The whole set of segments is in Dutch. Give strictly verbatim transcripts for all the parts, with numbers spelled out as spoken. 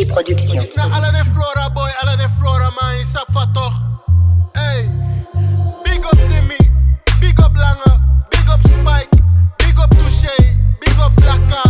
Productions. Is na alle de Flora boy, alle de Flora man, je sap van toch? Hey, big up Timmy, big up Lange, big up Spike, big up Touché, big up Blakka,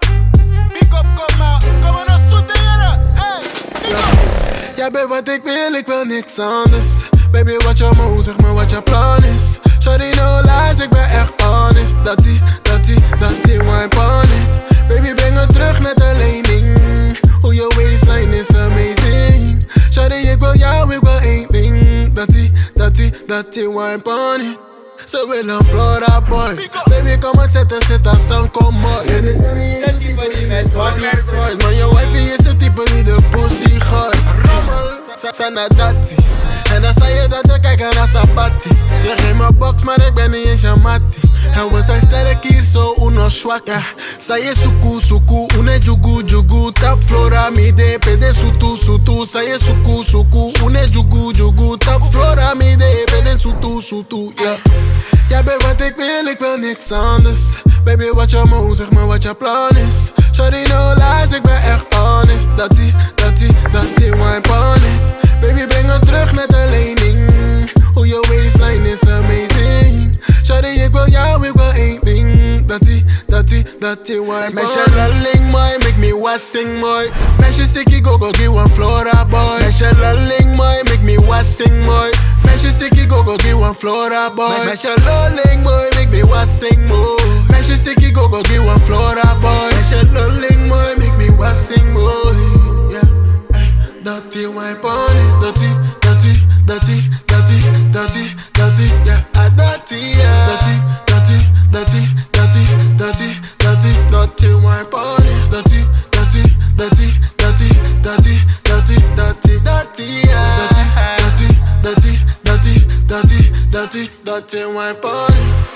big up Komma, kom maar naar zoete jaren, hey, big up. Jij bent wat ik wil, ik wil niks anders. Baby, wat je move, zeg maar wat je plan is. Sorry, no lies, ik ben echt honest. Dat die, dat die, dat die wine pon it. Baby, breng het terug net alleen ding. Hoe je waistline is amazing. Sorry, ik wil jou, ik wil één ding. Dat die, dat die, dat die wine pon it. Ze willen Flora boy. Baby, kom maar zetten, zit als zang, kom maar. Je bent een type die met one strooit. Maar je wifey is een type die de pussy gooit. Rommel, Sana Dati. En dan zei je dat we kijken naar Sabati. Je geeft me box, maar ik ben niet eens je mattie. En we zijn sterk hier, zo uno zwak, ja. Say je suku, suku, une jugu, jugu. Tap Flora, mide, pede sutu, sutu. Say je suku, suku, une jugu, jugu. Tap Flora, mide, pede sutu, sutu, ja. Jij bent wat ik wil, ik wil niks anders. Baby, wat je move, zeg maar wat je plan is. Sorry, no lies, ik ben echt honest. Dat die, dat die, dat die wine pon it. Baby, breng het terug net alleen ding. Hoe je waistline is amazing. Sorry, ik wil jou, ik wil één ding. Dat die, dat die, dat die wine. Meisje lulling mooi, make me wassing mooi. Meisje sikkie go go give one Flora boy. Meisje lulling mooi, make me wassing mooi. Meisje sikkie go go give one Flora boy. Meisje lulling mooi, make me wassing mooi. Meisje sikkie go go give one Flora boy. Meisje lulling mooi, make me wassing mooi. Yeah. Dirty wine pon it, dirty, dirty, dirty, dirty, dirty, dirty, yeah, ah, dirty, yeah, dirty, dirty, dirty, dirty, dirty, dirty, dirty wine pon it, dirty, dirty, dirty, dirty, dirty, dirty, dirty, dirty, yeah, dirty, dirty, dirty, dirty, dirty, dirty wine pon it.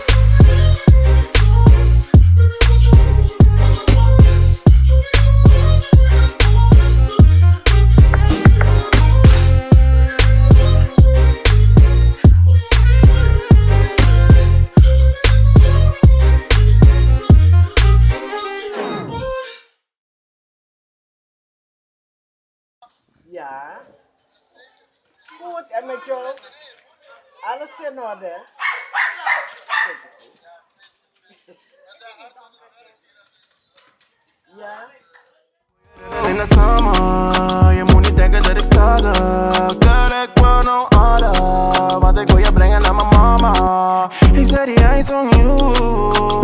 Ja. Goed, en met jou? Alles in orde? Ja. In de summer, je moet niet denken dat ik stelde. Girl, ik wil no other. Want ik wil je brengen naar mijn mama. Ik zei die eyes on you.